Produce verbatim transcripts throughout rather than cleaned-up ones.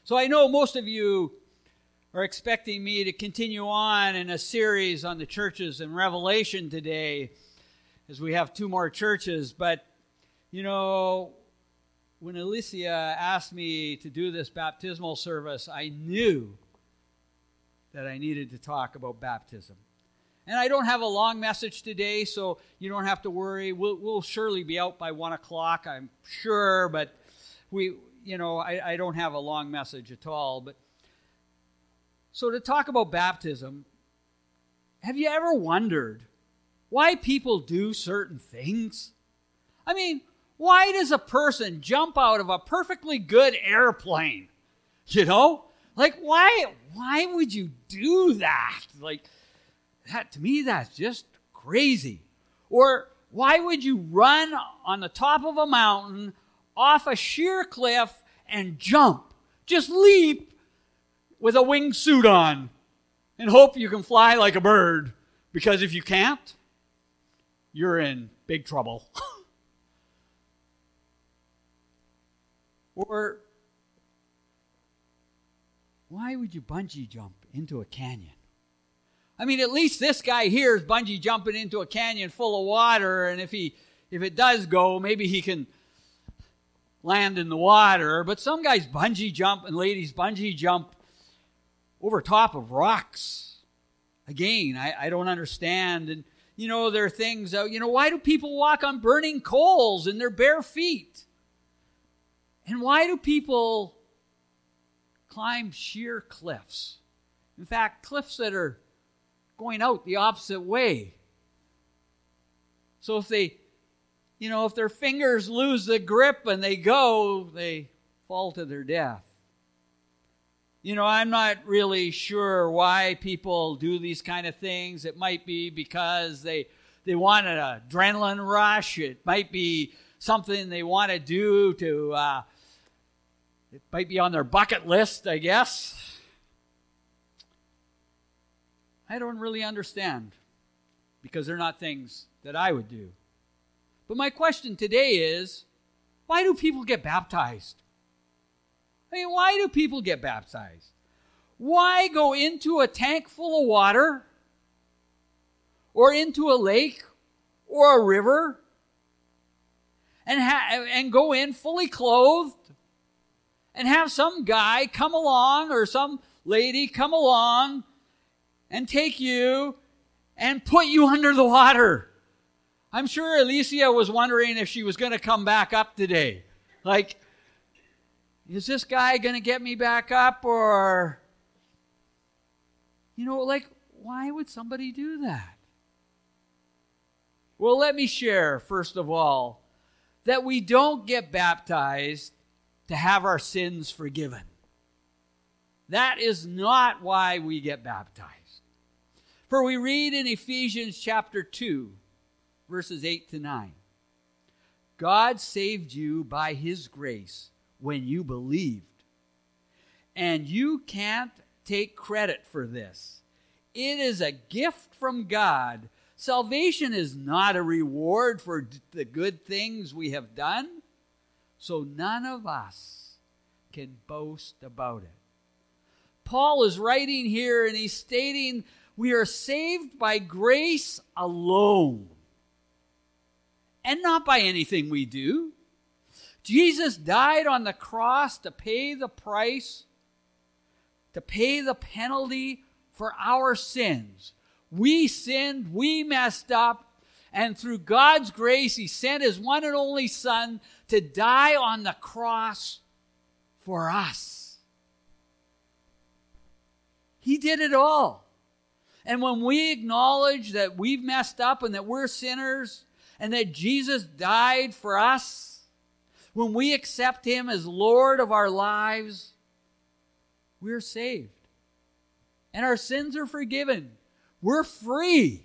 So I know most of you are expecting me to continue on in a series on the churches in Revelation today, as we have two more churches. But, you know, when Alicia asked me to do this baptismal service, I knew that I needed to talk about baptism. And I don't have a long message today, so you don't have to worry. We'll, we'll surely be out by one o'clock, I'm sure, but we, you know, I, I don't have a long message at all. But so to talk about baptism, have you ever wondered why people do certain things? I mean, why does a person jump out of a perfectly good airplane? You know? Like, why, why would you do that? Like, that, to me, that's just crazy. Or why would you run on the top of a mountain, off a sheer cliff, and jump? Just leap with a wingsuit on and hope you can fly like a bird. Because if you can't, you're in big trouble. Or why would you bungee jump into a canyon? I mean, at least this guy here is bungee jumping into a canyon full of water, and if he, if it does go, maybe he can land in the water. But some guys bungee jump, and ladies bungee jump over top of rocks. Again, I, I don't understand. And, you know, there are things, uh, you know, why do people walk on burning coals in their bare feet? And why do people climb sheer cliffs? In fact, cliffs that are going out the opposite way. So if they, you know, if their fingers lose the grip and they go, they fall to their death. You know, I'm not really sure why people do these kind of things. It might be because they they want an adrenaline rush. It might be something they want to do to, uh, it might be on their bucket list, I guess. I don't really understand, because they're not things that I would do. But my question today is, why do people get baptized? I mean, why do people get baptized? Why go into a tank full of water, or into a lake, or a river, and ha- and go in fully clothed, and have some guy come along, or some lady come along, and take you and put you under the water? I'm sure Alicia was wondering if she was going to come back up today. Like, is this guy going to get me back up? Or, you know, like, why would somebody do that? Well, let me share, first of all, that we don't get baptized to have our sins forgiven. That is not why we get baptized. For we read in Ephesians chapter two, verses eight to nine. God saved you by His grace when you believed. And you can't take credit for this. It is a gift from God. Salvation is not a reward for the good things we have done, so none of us can boast about it. Paul is writing here, and he's stating we are saved by grace alone, and not by anything we do. Jesus died on the cross to pay the price, to pay the penalty for our sins. We sinned, we messed up, and through God's grace, He sent His one and only Son to die on the cross for us. He did it all. And when we acknowledge that we've messed up and that we're sinners and that Jesus died for us, when we accept Him as Lord of our lives, we're saved. And our sins are forgiven. We're free.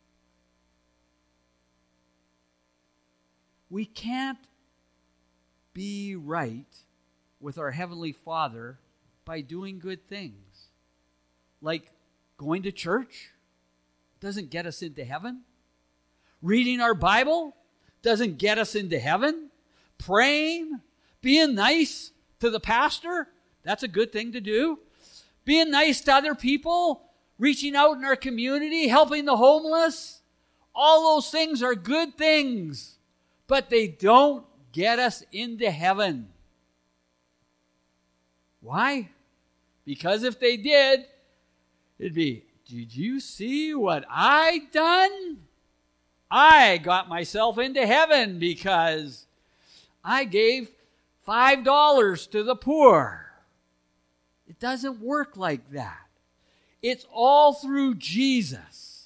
We can't be right with our Heavenly Father by doing good things. Like going to church doesn't get us into heaven. Reading our Bible doesn't get us into heaven. Praying, being nice to the pastor That's a good thing to do. Being nice to other people, reaching out in our community, helping the homeless, all those things are good things, but they don't get us into heaven. Why? Because if they did, it'd be, did you see what I done? I got myself into heaven because I gave five dollars to the poor. It doesn't work like that. It's all through Jesus.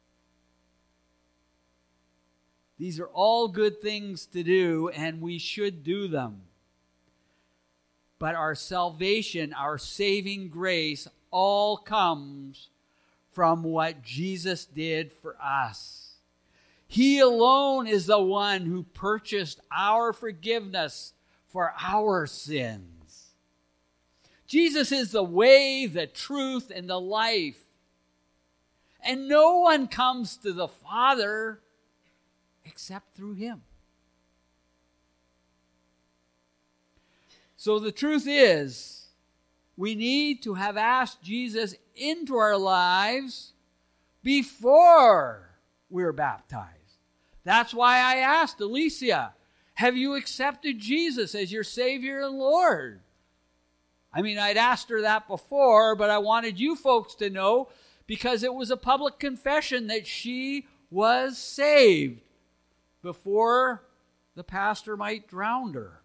These are all good things to do, and we should do them. But our salvation, our saving grace, all comes from what Jesus did for us. He alone is the one who purchased our forgiveness for our sins. Jesus is the way, the truth, and the life. And no one comes to the Father except through him. So the truth is, we need to have asked Jesus into our lives before we're baptized. That's why I asked Alicia, have you accepted Jesus as your Savior and Lord? I mean, I'd asked her that before, but I wanted you folks to know because it was a public confession that she was saved before the pastor might drown her.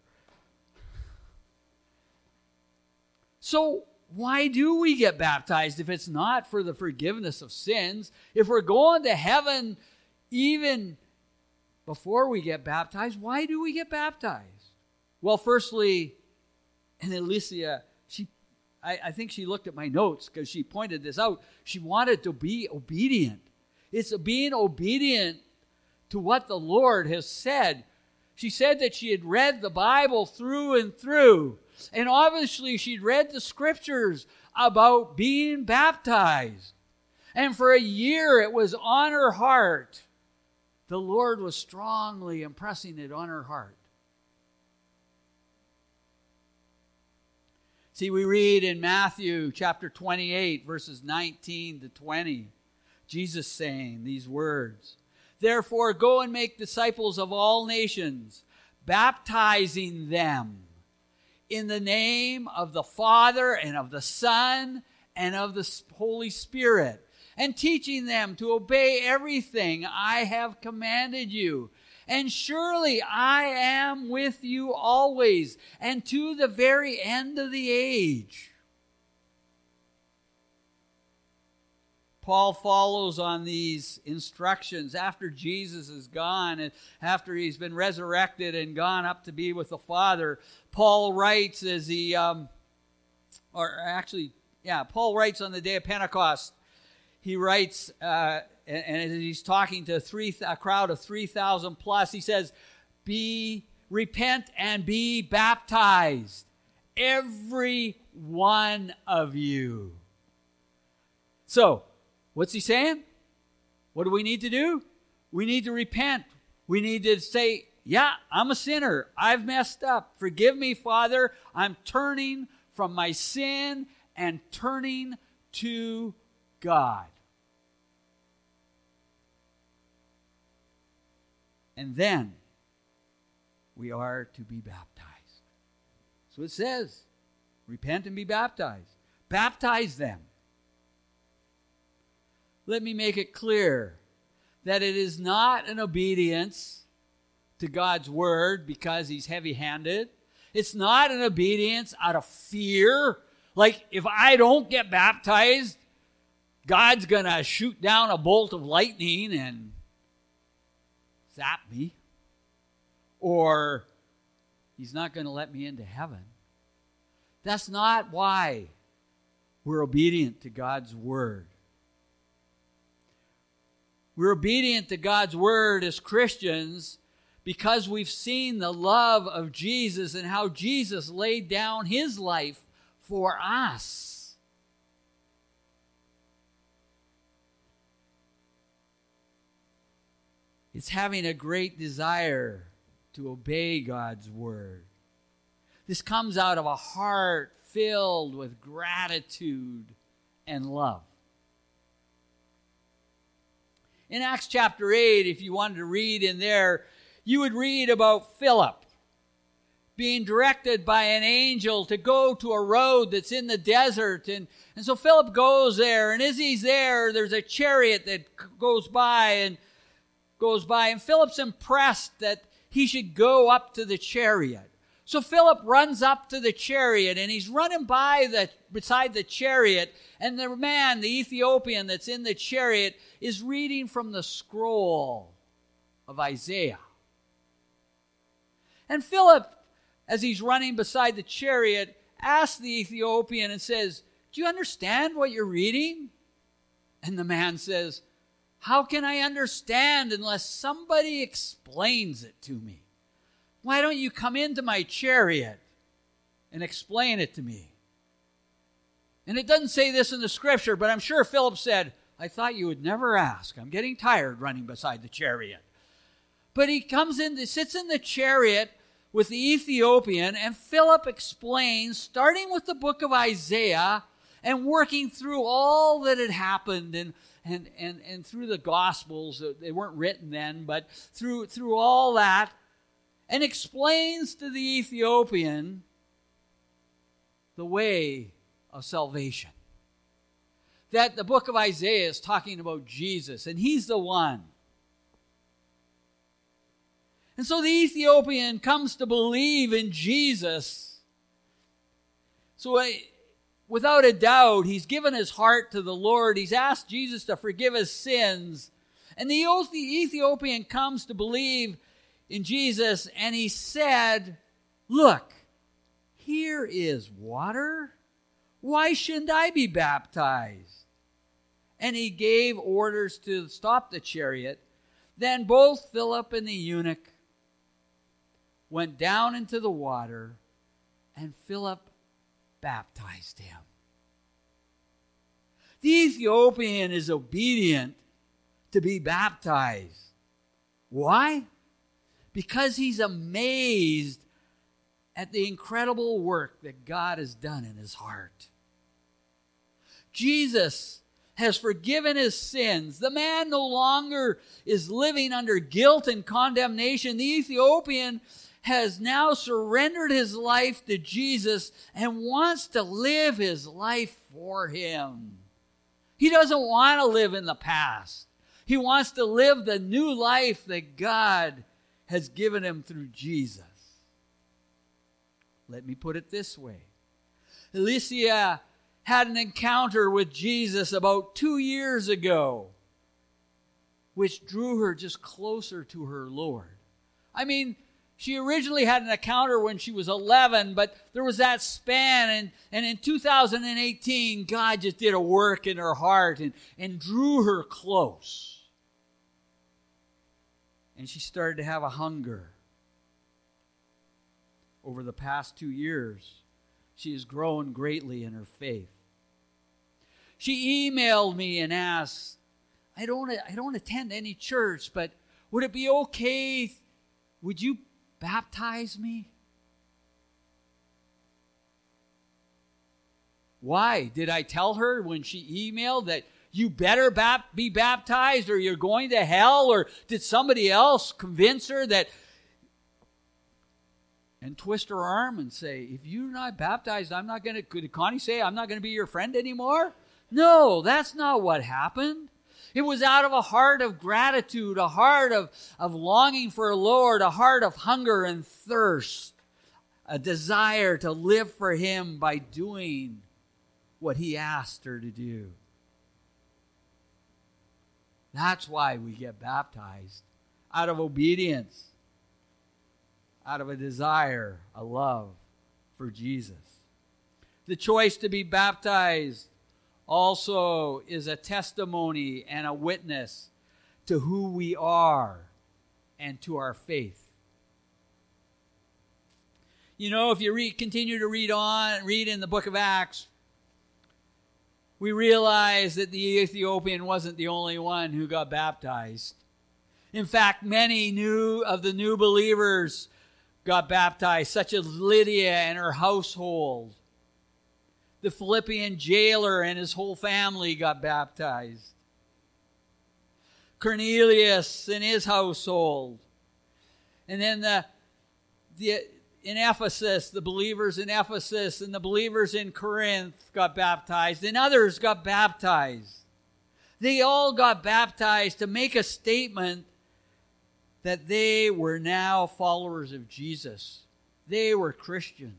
So why do we get baptized if it's not for the forgiveness of sins? If we're going to heaven even before we get baptized, why do we get baptized? Well, firstly, and Alicia, she, I, I think she looked at my notes because she pointed this out. She wanted to be obedient. It's being obedient to what the Lord has said. She said that she had read the Bible through and through. And obviously she'd read the scriptures about being baptized. And for a year it was on her heart. The Lord was strongly impressing it on her heart. See, we read in Matthew chapter twenty-eight, verses nineteen to twenty, Jesus saying these words, "Therefore go and make disciples of all nations, baptizing them in the name of the Father and of the Son and of the Holy Spirit, and teaching them to obey everything I have commanded you. And surely I am with you always, and to the very end of the age." Paul follows on these instructions after Jesus is gone and after he's been resurrected and gone up to be with the Father. Paul writes as he, um, or actually, yeah, Paul writes on the day of Pentecost. He writes, uh, and, and he's talking to three, a crowd of three thousand plus. He says, "Be, repent and be baptized, every one of you." So, what's he saying? What do we need to do? We need to repent. We need to say, yeah, I'm a sinner. I've messed up. Forgive me, Father. I'm turning from my sin and turning to God. And then we are to be baptized. So it says, repent and be baptized. Baptize them. Let me make it clear that it is not an obedience to God's word because he's heavy-handed. It's not an obedience out of fear. Like, if I don't get baptized, God's going to shoot down a bolt of lightning and zap me. Or he's not going to let me into heaven. That's not why we're obedient to God's word. We're obedient to God's word as Christians because we've seen the love of Jesus and how Jesus laid down his life for us. It's having a great desire to obey God's word. This comes out of a heart filled with gratitude and love. In Acts chapter eight, if you wanted to read in there, you would read about Philip being directed by an angel to go to a road that's in the desert. And, and so Philip goes there, and as he's there, there's a chariot that goes by and goes by, and Philip's impressed that he should go up to the chariot. So Philip runs up to the chariot, and he's running by the beside the chariot, and the man, the Ethiopian that's in the chariot, is reading from the scroll of Isaiah. And Philip, as he's running beside the chariot, asks the Ethiopian and says, "Do you understand what you're reading?" And the man says, "How can I understand unless somebody explains it to me? Why don't you come into my chariot and explain it to me?" And it doesn't say this in the scripture, but I'm sure Philip said, "I thought you would never ask. I'm getting tired running beside the chariot." But he comes in, sits in the chariot with the Ethiopian, and Philip explains, starting with the book of Isaiah and working through all that had happened and and and, and through the Gospels. They weren't written then, but through through all that, and explains to the Ethiopian the way of salvation. That the book of Isaiah is talking about Jesus, and he's the one. And so the Ethiopian comes to believe in Jesus. So uh, without a doubt, he's given his heart to the Lord. He's asked Jesus to forgive his sins. And the Ethiopian comes to believe in Jesus, and he said, "Look, here is water. Why shouldn't I be baptized?" And he gave orders to stop the chariot. Then both Philip and the eunuch went down into the water, and Philip baptized him. The Ethiopian is obedient to be baptized. Why? Because he's amazed at the incredible work that God has done in his heart. Jesus has forgiven his sins. The man no longer is living under guilt and condemnation. The Ethiopian has now surrendered his life to Jesus and wants to live his life for him. He doesn't want to live in the past. He wants to live the new life that God has given him through Jesus. Let me put it this way. Alicia had an encounter with Jesus about two years ago, which drew her just closer to her Lord. I mean, she originally had an encounter when she was eleven, but there was that span, and, and in two thousand eighteen, God just did a work in her heart and, and drew her close. And she started to have a hunger. Over the past two years, she has grown greatly in her faith. She emailed me and asked, I don't, I don't attend any church, but would it be okay? Would you baptize me? Why? Did I tell her when she emailed that you better bap- be baptized or you're going to hell? Or did somebody else convince her that and twist her arm and say, if you're not baptized, I'm not going to, could Connie say, I'm not going to be your friend anymore? No, that's not what happened. It was out of a heart of gratitude, a heart of, of longing for the Lord, a heart of hunger and thirst, a desire to live for Him by doing what He asked her to do. That's why we get baptized, out of obedience, out of a desire, a love for Jesus. The choice to be baptized also is a testimony and a witness to who we are and to our faith. You know, if you read, continue to read on, read in the book of Acts, we realize that the Ethiopian wasn't the only one who got baptized. In fact, many new of the new believers got baptized, such as Lydia and her household. The Philippian jailer and his whole family got baptized. Cornelius and his household. And then the, the in Ephesus, the believers in Ephesus and the believers in Corinth got baptized, and others got baptized. They all got baptized to make a statement that they were now followers of Jesus. They were Christians.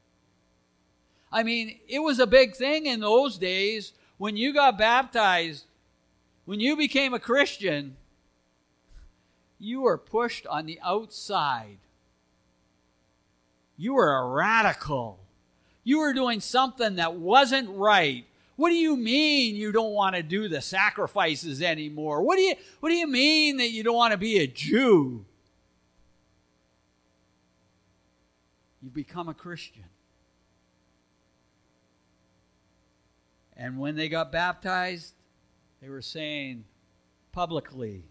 I mean, it was a big thing in those days when you got baptized. When you became a Christian, you were pushed on the outside. You were a radical. You were doing something that wasn't right. What do you mean you don't want to do the sacrifices anymore? What do you, what do you mean that you don't want to be a Jew? You become a Christian. And when they got baptized, they were saying publicly,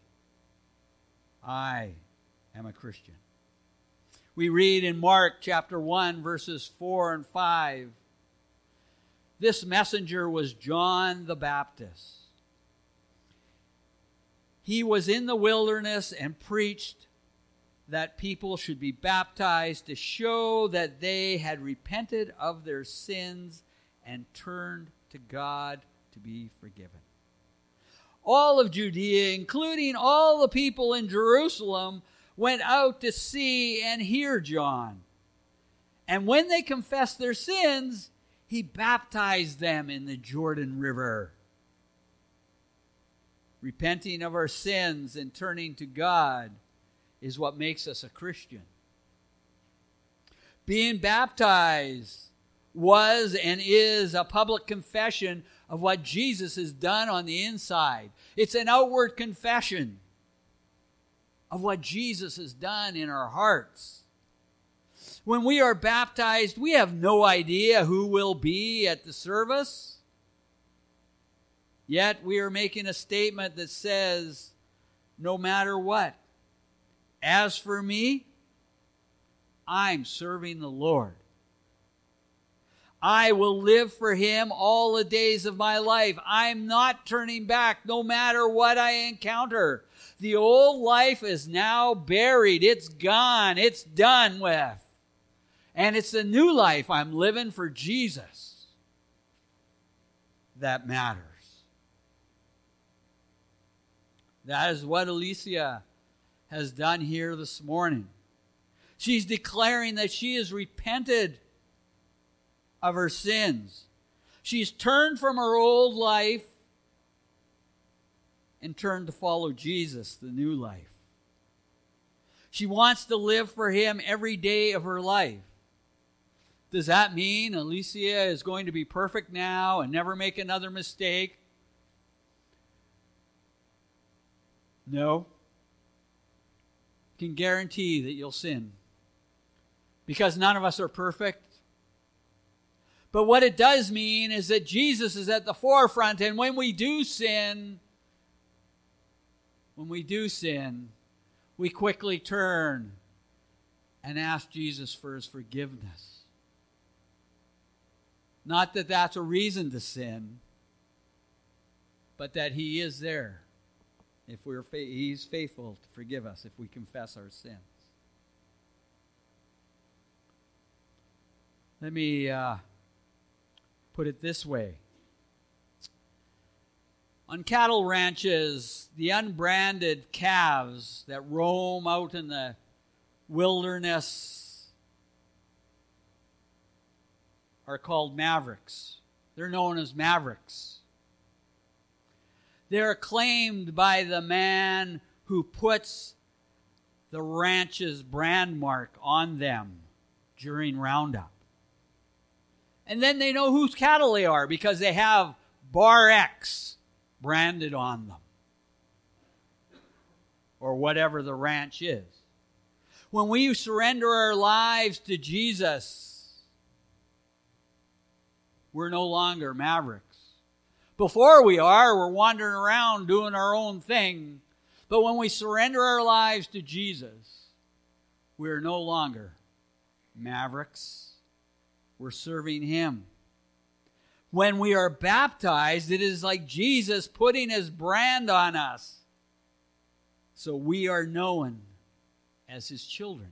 I am a Christian. We read in Mark chapter one, verses four and five, this messenger was John the Baptist. He was in the wilderness and preached that people should be baptized to show that they had repented of their sins and turned to God to be forgiven. All of Judea, including all the people in Jerusalem, went out to see and hear John. And when they confessed their sins, he baptized them in the Jordan River. Repenting of our sins and turning to God is what makes us a Christian. Being baptized was and is a public confession of what Jesus has done on the inside. It's an outward confession of what Jesus has done in our hearts. When we are baptized, we have no idea who will be at the service. Yet we are making a statement that says, no matter what, as for me, I'm serving the Lord. I will live for Him all the days of my life. I'm not turning back no matter what I encounter. The old life is now buried. It's gone. It's done with. And it's the new life I'm living for Jesus that matters. That is what Alicia has done here this morning. She's declaring that she has repented of her sins. She's turned from her old life and turned to follow Jesus, the new life. She wants to live for Him every day of her life. Does that mean Alicia is going to be perfect now and never make another mistake? No. I can guarantee that you'll sin, because none of us are perfect. But what it does mean is that Jesus is at the forefront, and when we do sin, when we do sin, we quickly turn and ask Jesus for His forgiveness. Not that that's a reason to sin, but that He is there. If we're fa- He's faithful to forgive us if we confess our sins. Let me uh, put it this way. On cattle ranches, the unbranded calves that roam out in the wilderness are called mavericks. They're known as mavericks. They're claimed by the man who puts the ranch's brand mark on them during Roundup. And then they know whose cattle they are because they have Bar X branded on them. Or whatever the ranch is. When we surrender our lives to Jesus, we're no longer mavericks. Before we are, we're wandering around doing our own thing. But when we surrender our lives to Jesus, we're no longer mavericks. We're serving Him. When we are baptized, it is like Jesus putting his brand on us. So we are known as his children.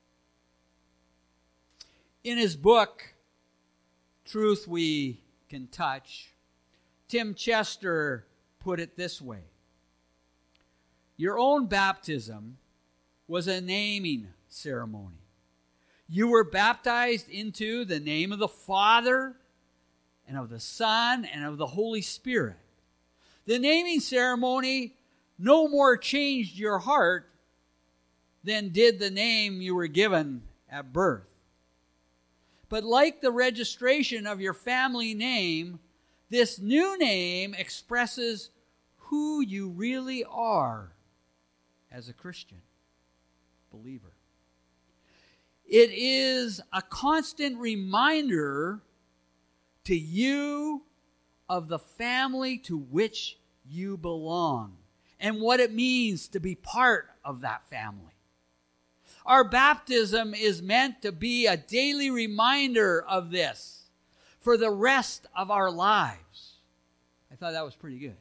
In his book, Truth We Can Touch, Tim Chester put it this way: your own baptism was a naming ceremony. You were baptized into the name of the Father and of the Son and of the Holy Spirit. The naming ceremony no more changed your heart than did the name you were given at birth. But like the registration of your family name, this new name expresses who you really are as a Christian believer. It is a constant reminder to you of the family to which you belong and what it means to be part of that family. Our baptism is meant to be a daily reminder of this for the rest of our lives. I thought that was pretty good.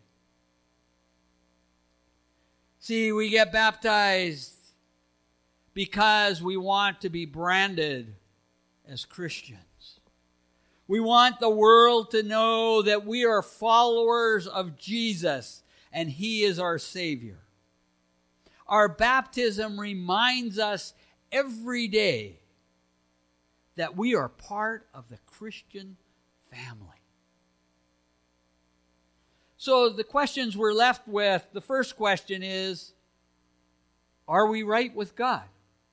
See, we get baptized because we want to be branded as Christians. We want the world to know that we are followers of Jesus and he is our Savior. Our baptism reminds us every day that we are part of the Christian family. So the questions we're left with, the first question is, are we right with God?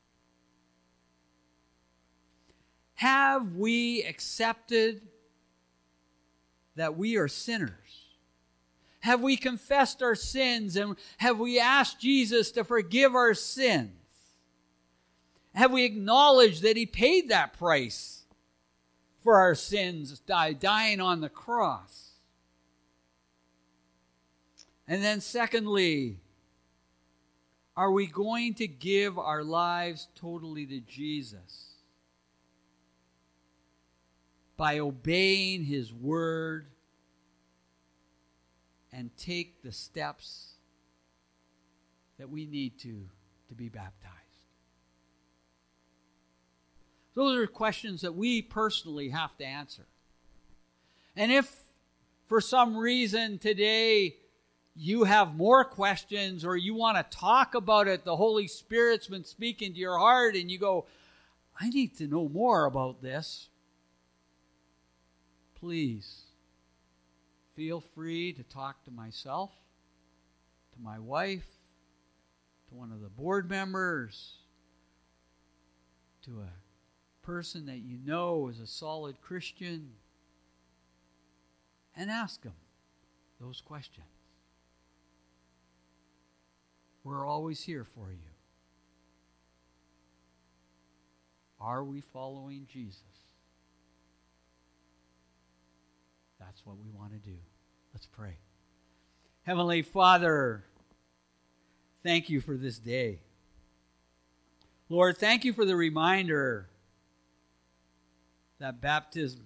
Have we accepted that we are sinners? Have we confessed our sins and have we asked Jesus to forgive our sins? Have we acknowledged that he paid that price for our sins, dying on the cross? And then secondly, are we going to give our lives totally to Jesus by obeying his word and take the steps that we need to to be baptized? Those are questions that we personally have to answer. And if for some reason today you have more questions or you want to talk about it, the Holy Spirit's been speaking to your heart and you go, I need to know more about this, please feel free to talk to myself, to my wife, to one of the board members, to a person that you know is a solid Christian, and ask them those questions. We're always here for you. Are we following Jesus? That's what we want to do. Let's pray. Heavenly Father, thank you for this day. Lord, thank you for the reminder that baptism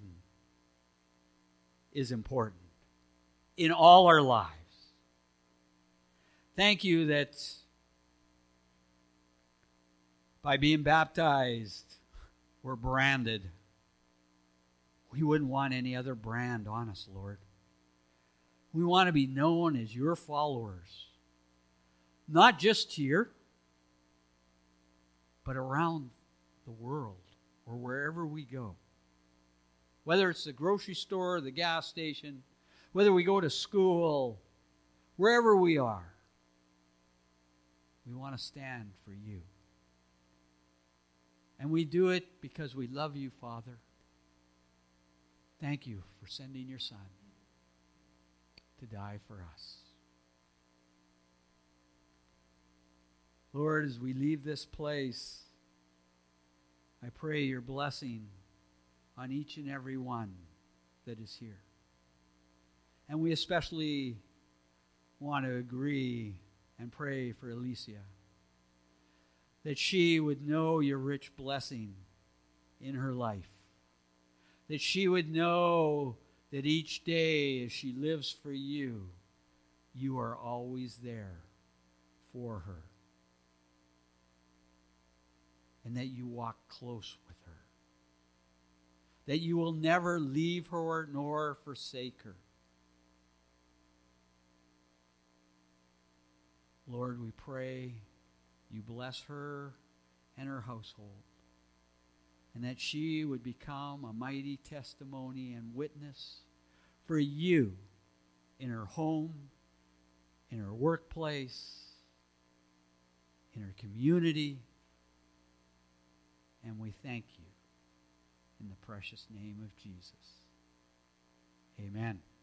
is important in all our lives. Thank you that by being baptized, we're branded. We wouldn't want any other brand on us, Lord. We want to be known as your followers, not just here, but around the world or wherever we go. Whether it's the grocery store, the gas station, whether we go to school, wherever we are, we want to stand for you. And we do it because we love you, Father. Thank you for sending your Son to die for us. Lord, as we leave this place, I pray your blessing on each and every one that is here. And we especially want to agree and pray for Alicia, that she would know your rich blessing in her life, that she would know that each day as she lives for you, you are always there for her. And that you walk close with her. That you will never leave her nor forsake her. Lord, we pray you bless her and her household, and that she would become a mighty testimony and witness for you in her home, in her workplace, in her community. And we thank you in the precious name of Jesus. Amen.